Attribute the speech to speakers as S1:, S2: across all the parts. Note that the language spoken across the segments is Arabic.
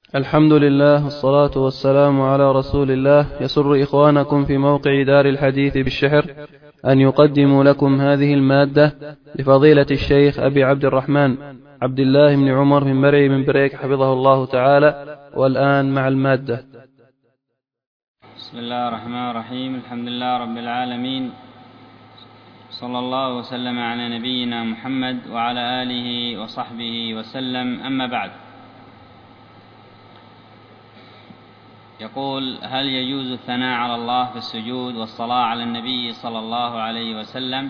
S1: الحمد لله والصلاة والسلام على رسول الله. يسر إخوانكم في موقع دار الحديث بالشحر أن يقدموا لكم هذه المادة لفضيلة الشيخ أبي عبد الرحمن عبد الله بن عمر بن مرعي بن بريك حفظه الله تعالى. والآن مع المادة.
S2: بسم الله الرحمن الرحيم. الحمد لله رب العالمين، صلى الله وسلم على نبينا محمد وعلى آله وصحبه وسلم. أما بعد، يقول: هل يجوز الثناء على الله في السجود والصلاة على النبي صلى الله عليه وسلم؟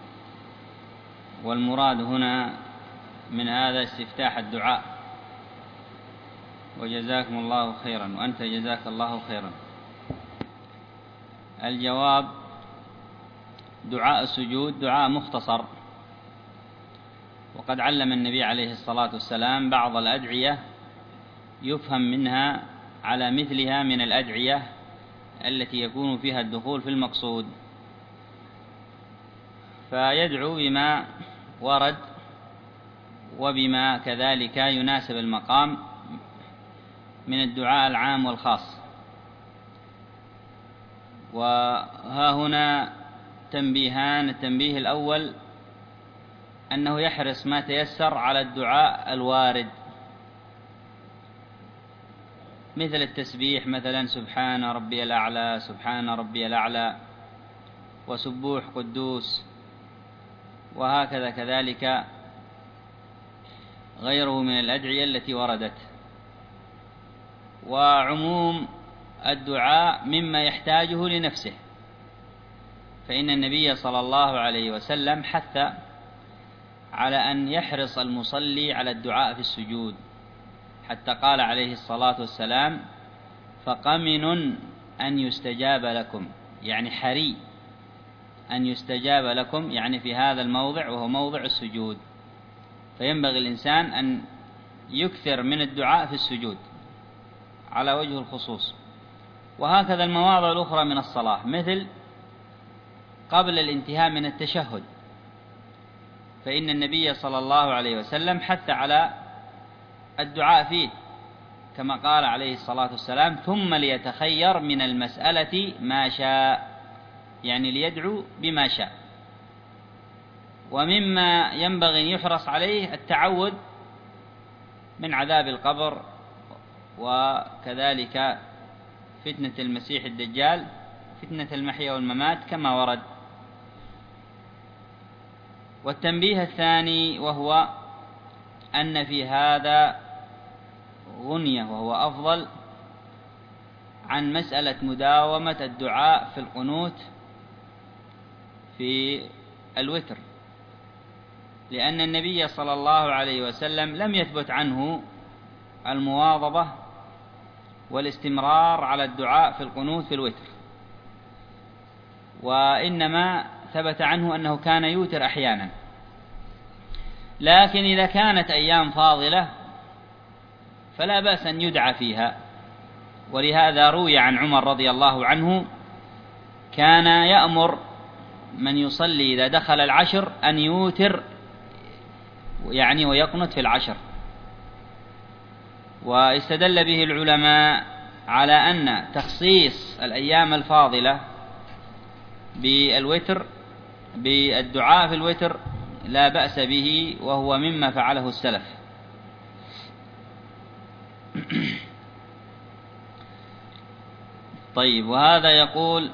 S2: والمراد هنا من هذا استفتاح الدعاء، وجزاكم الله خيرا وأنت جزاك الله خيرا. الجواب: دعاء السجود دعاء مختصر، وقد علم النبي عليه الصلاة والسلام بعض الأدعية يفهم منها على مثلها من الأدعية التي يكون فيها الدخول في المقصود، فيدعو بما ورد وبما كذلك يناسب المقام من الدعاء العام والخاص. وها هنا تنبيهان: التنبيه الأول أنه يحرص ما تيسر على الدعاء الوارد، مثل التسبيح، مثلا سبحان ربي الأعلى، سبحان ربي الأعلى، وسبوح قدوس، وهكذا كذلك غيره من الأدعية التي وردت. وعموم الدعاء مما يحتاجه لنفسه، فإن النبي صلى الله عليه وسلم حث على أن يحرص المصلي على الدعاء في السجود، حتى قال عليه الصلاة والسلام: فقمن أن يستجاب لكم، يعني حري أن يستجاب لكم، يعني في هذا الموضع وهو موضع السجود. فينبغي الإنسان أن يكثر من الدعاء في السجود على وجه الخصوص. وهكذا المواضع الأخرى من الصلاة، مثل قبل الانتهاء من التشهد، فإن النبي صلى الله عليه وسلم حث على الدعاء فيه، كما قال عليه الصلاة والسلام: ثم ليتخير من المسألة ما شاء، يعني ليدعو بما شاء. ومما ينبغي أن يحرص عليه التعوذ من عذاب القبر، وكذلك فتنة المسيح الدجال، فتنة المحيا والممات كما ورد. والتنبيه الثاني وهو أن في هذا غنية، وهو أفضل عن مسألة مداومة الدعاء في القنوت في الوتر، لأن النبي صلى الله عليه وسلم لم يثبت عنه المواظبة والاستمرار على الدعاء في القنوت في الوتر، وإنما ثبت عنه أنه كان يوتر أحيانا. لكن إذا كانت أيام فاضلة فلا بأس أن يدعى فيها، ولهذا روي عن عمر رضي الله عنه كان يأمر من يصلي إذا دخل العشر أن يوتر، يعني ويقنت في العشر. واستدل به العلماء على أن تخصيص الأيام الفاضلة بالوتر بالدعاء في الوتر لا بأس به، وهو مما فعله السلف. طيب، وهذا يقول: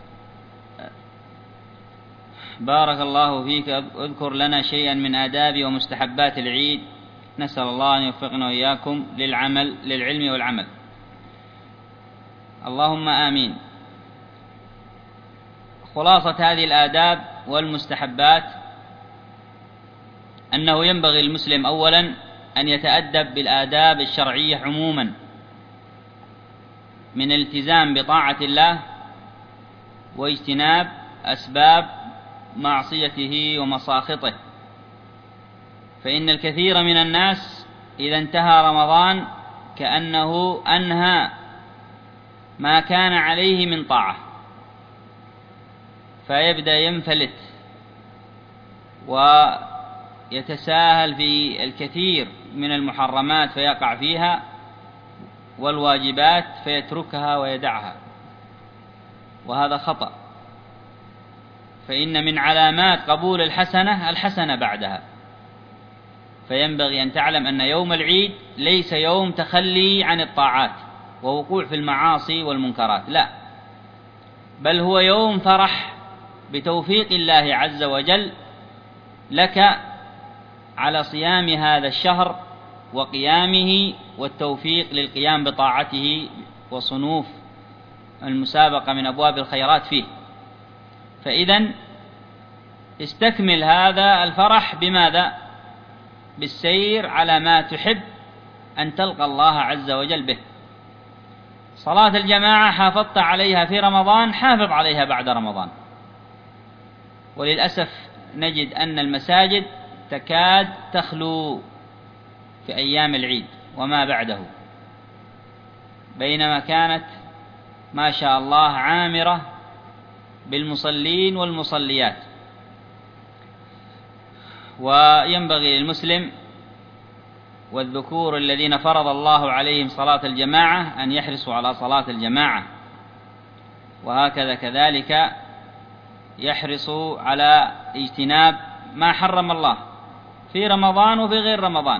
S2: بارك الله فيك، اذكر لنا شيئا من آداب ومستحبات العيد، نسأل الله أن يوفقنا وإياكم للعلم والعمل. اللهم آمين. خلاصة هذه الآداب والمستحبات أنه ينبغي المسلم أولا أن يتأدب بالآداب الشرعية عموما، من الالتزام بطاعة الله واجتناب أسباب معصيته ومساخطه. فإن الكثير من الناس إذا انتهى رمضان كأنه أنهى ما كان عليه من طاعة، فيبدأ ينفلت ويتساهل في الكثير من المحرمات فيقع فيها، والواجبات فيتركها ويدعها، وهذا خطأ، فإن من علامات قبول الحسنة بعدها. فينبغي أن تعلم أن يوم العيد ليس يوم تخلي عن الطاعات ووقوع في المعاصي والمنكرات، لا، بل هو يوم فرح بتوفيق الله عز وجل لك على صيام هذا الشهر وقيامه، والتوفيق للقيام بطاعته وصنوف المسابقة من أبواب الخيرات فيه. فإذن استكمل هذا الفرح بماذا؟ بالسير على ما تحب أن تلقى الله عز وجل به. صلاة الجماعة حافظت عليها في رمضان، حافظ عليها بعد رمضان. وللأسف نجد أن المساجد تكاد تخلو في أيام العيد وما بعده، بينما كانت ما شاء الله عامرة بالمصلين والمصليات. وينبغي للمسلم والذكور الذين فرض الله عليهم صلاة الجماعة أن يحرصوا على صلاة الجماعة، وهكذا كذلك يحرصوا على اجتناب ما حرم الله في رمضان وفي غير رمضان،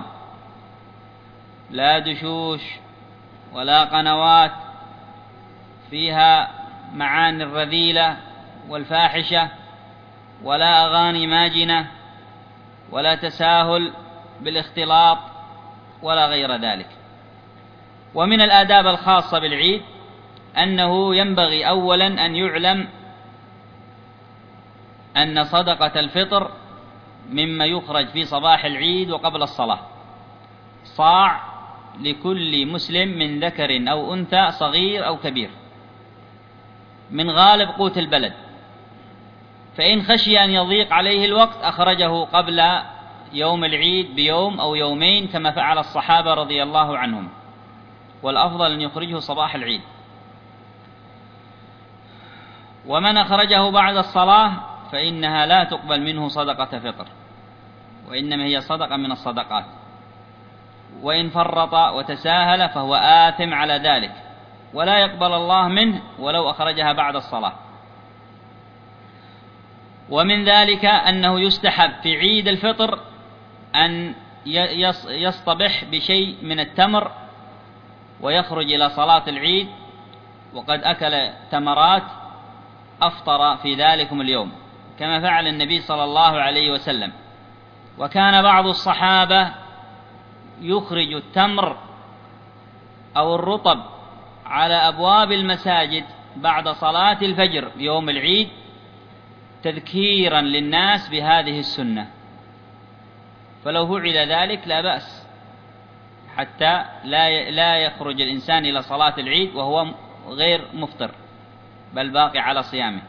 S2: لا دشوش ولا قنوات فيها معاني الرذيلة والفاحشة، ولا أغاني ماجنة، ولا تساهل بالاختلاط ولا غير ذلك. ومن الآداب الخاصة بالعيد أنه ينبغي أولا أن يعلم أن صدقة الفطر مما يخرج في صباح العيد وقبل الصلاة، صاع لكل مسلم من ذكر أو أنثى صغير أو كبير من غالب قوت البلد، فإن خشي أن يضيق عليه الوقت أخرجه قبل يوم العيد بيوم أو يومين كما فعل الصحابة رضي الله عنهم، والأفضل أن يخرجه صباح العيد. ومن أخرجه بعد الصلاة فإنها لا تقبل منه صدقة فطر، وإنما هي صدقة من الصدقات، وإن فرط وتساهل فهو آثم على ذلك، ولا يقبل الله منه ولو أخرجها بعد الصلاة. ومن ذلك أنه يستحب في عيد الفطر أن يصطبح بشيء من التمر ويخرج إلى صلاة العيد وقد أكل تمرات، أفطر في ذلكم اليوم كما فعل النبي صلى الله عليه وسلم. وكان بعض الصحابة يخرج التمر أو الرطب على أبواب المساجد بعد صلاة الفجر يوم العيد تذكيرا للناس بهذه السنة، فلو فعل ذلك لا بأس، حتى لا يخرج الإنسان إلى صلاة العيد وهو غير مفطر بل باقي على صيامه.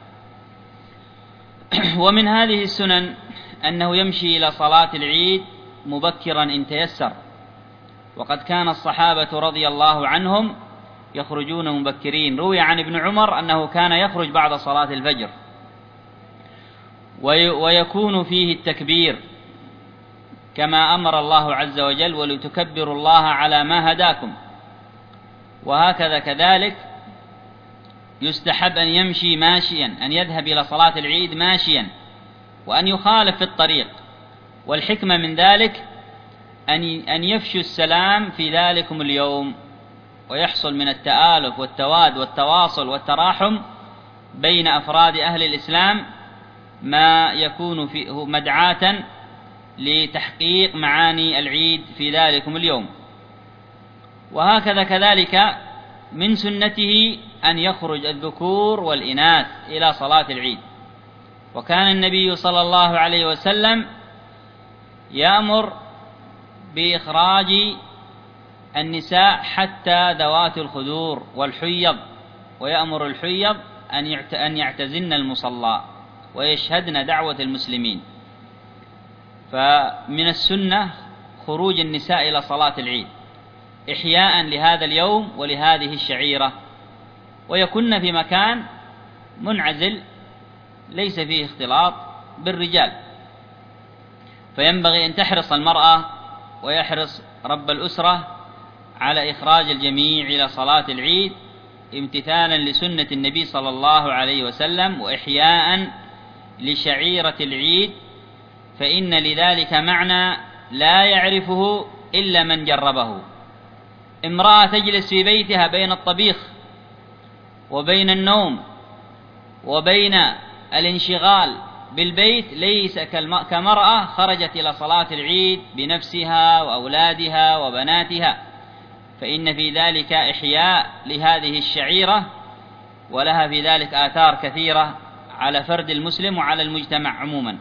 S2: ومن هذه السنن أنه يمشي إلى صلاة العيد مبكرا إن تيسر، وقد كان الصحابة رضي الله عنهم يخرجون مبكرين. روي عن ابن عمر أنه كان يخرج بعد صلاة الفجر ويكون فيه التكبير كما أمر الله عز وجل: ولتكبروا الله على ما هداكم. وهكذا كذلك يستحب أن يمشي ماشيا، أن يذهب إلى صلاة العيد ماشيا، وأن يخالف في الطريق. والحكمة من ذلك أن يفشوا السلام في ذلكم اليوم، ويحصل من التآلف والتواد والتواصل والتراحم بين أفراد أهل الإسلام ما يكون فيه مدعاة لتحقيق معاني العيد في ذلكم اليوم. وهكذا كذلك من سنته أن يخرج الذكور والإناث إلى صلاة العيد. وكان النبي صلى الله عليه وسلم يأمر بإخراج النساء حتى ذوات الخدور والحيض، ويأمر الحيض أن يعتزلن المصلى ويشهدن دعوة المسلمين. فمن السنة خروج النساء إلى صلاة العيد إحياء لهذا اليوم ولهذه الشعيرة، ويكن في مكان منعزل ليس فيه اختلاط بالرجال. فينبغي أن تحرص المرأة ويحرص رب الأسرة على إخراج الجميع إلى صلاة العيد امتثالا لسنة النبي صلى الله عليه وسلم وإحياء لشعيرة العيد، فإن لذلك معنى لا يعرفه إلا من جربه. امرأة تجلس في بيتها بين الطبيخ وبين النوم وبين الانشغال بالبيت ليس كمرأة خرجت إلى صلاة العيد بنفسها وأولادها وبناتها، فإن في ذلك إحياء لهذه الشعيرة، ولها في ذلك آثار كثيرة على فرد المسلم وعلى المجتمع عموما.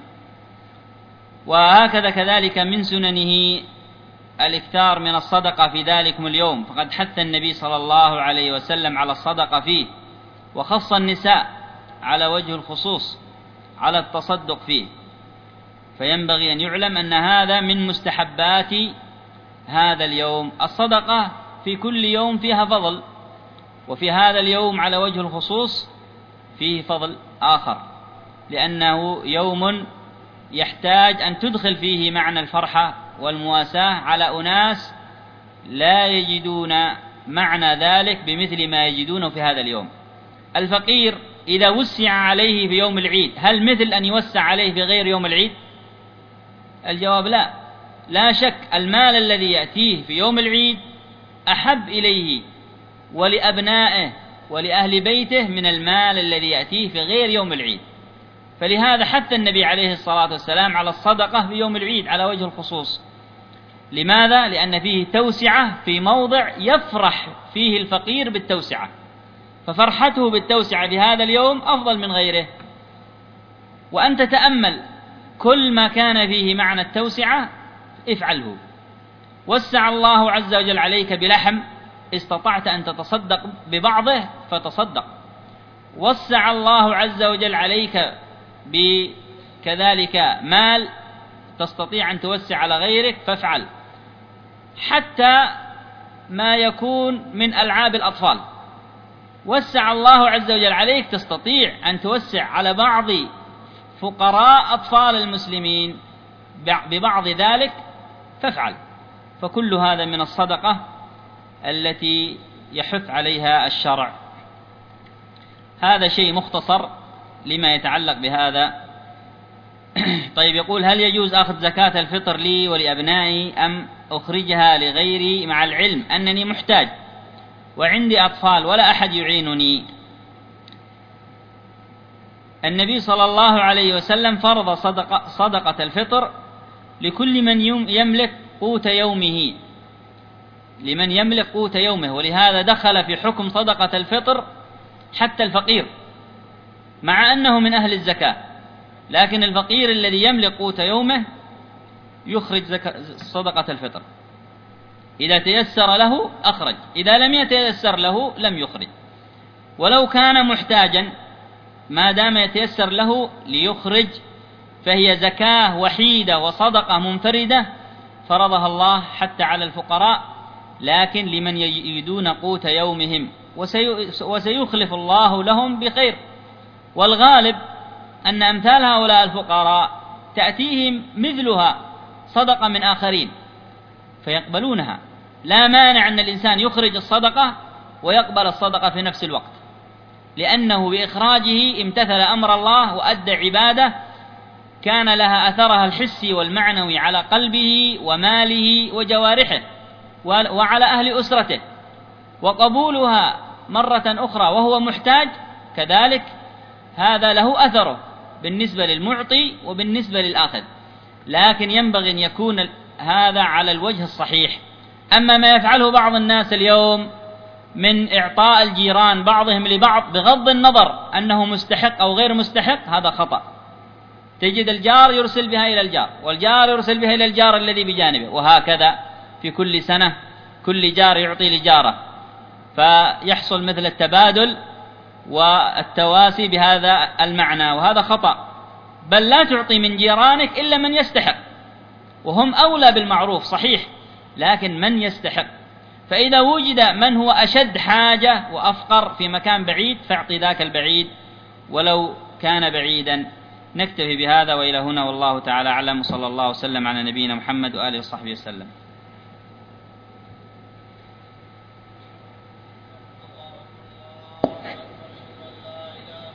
S2: وهكذا كذلك من سننه الإكثار من الصدقة في ذلكم اليوم، فقد حث النبي صلى الله عليه وسلم على الصدقة فيه، وخص النساء على وجه الخصوص على التصدق فيه. فينبغي أن يعلم أن هذا من مستحبات هذا اليوم. الصدقة في كل يوم فيها فضل، وفي هذا اليوم على وجه الخصوص فيه فضل آخر، لأنه يوم يحتاج أن تدخل فيه معنى الفرحة والمواساة على أناس لا يجدون معنى ذلك بمثل ما يجدونه في هذا اليوم. الفقير إذا وسع عليه في يوم العيد هل مثل أن يوسع عليه في غير يوم العيد؟ الجواب لا. لا شك المال الذي يأتيه في يوم العيد أحب إليه ولأبنائه ولأهل بيته من المال الذي يأتيه في غير يوم العيد. فلهذا حث النبي عليه الصلاة والسلام على الصدقة في يوم العيد على وجه الخصوص. لماذا؟ لأن فيه توسعة في موضع يفرح فيه الفقير بالتوسعة، ففرحته بالتوسعة في هذا اليوم أفضل من غيره. وأن تتأمل كل ما كان فيه معنى التوسعة افعله. وسع الله عز وجل عليك بلحم استطعت أن تتصدق ببعضه فتصدق. وسع الله عز وجل عليك بكذلك مال تستطيع أن توسع على غيرك فافعل. حتى ما يكون من ألعاب الأطفال وسع الله عز وجل عليك تستطيع أن توسع على بعض فقراء أطفال المسلمين ببعض ذلك فافعل. فكل هذا من الصدقة التي يحث عليها الشرع. هذا شيء مختصر لما يتعلق بهذا. طيب، يقول: هل يجوز أخذ زكاة الفطر لي ولأبنائي أم أخرجها لغيري مع العلم أنني محتاج وعندي أطفال ولا أحد يعينني؟ النبي صلى الله عليه وسلم فرض صدقة الفطر لكل من يملك قوت يومه، لمن يملك قوت يومه، ولهذا دخل في حكم صدقة الفطر حتى الفقير مع أنه من أهل الزكاة، لكن الفقير الذي يملك قوت يومه يخرج صدقة الفطر. إذا تيسر له أخرج، إذا لم يتيسر له لم يخرج. ولو كان محتاجا ما دام يتيسر له ليخرج فهي زكاة وحيدة وصدقة منفردة فرضها الله حتى على الفقراء، لكن لمن يريدون قوت يومهم، وسيخلف الله لهم بخير. والغالب أن أمثال هؤلاء الفقراء تأتيهم مثلها صدقة من آخرين فيقبلونها. لا مانع أن الإنسان يخرج الصدقة ويقبل الصدقة في نفس الوقت، لأنه بإخراجه امتثل أمر الله وأدى عبادة كان لها أثرها الحسي والمعنوي على قلبه وماله وجوارحه وعلى أهل أسرته. وقبولها مرة أخرى وهو محتاج كذلك هذا له أثره بالنسبة للمعطي وبالنسبة للآخذ، لكن ينبغي أن يكون هذا على الوجه الصحيح. أما ما يفعله بعض الناس اليوم من إعطاء الجيران بعضهم لبعض بغض النظر أنه مستحق أو غير مستحق، هذا خطأ. تجد الجار يرسل بها إلى الجار، والجار يرسل بها إلى الجار الذي بجانبه، وهكذا في كل سنة كل جار يعطي لجاره، فيحصل مثل التبادل والتواسي بهذا المعنى، وهذا خطأ. بل لا تعطي من جيرانك إلا من يستحق، وهم أولى بالمعروف صحيح، لكن من يستحق. فإذا وجد من هو أشد حاجة وأفقر في مكان بعيد فاعطي ذاك البعيد ولو كان بعيدا. نكتفي بهذا وإلى هنا، والله تعالى أعلم، صلى الله وسلم على نبينا محمد وآله وصحبه وسلم.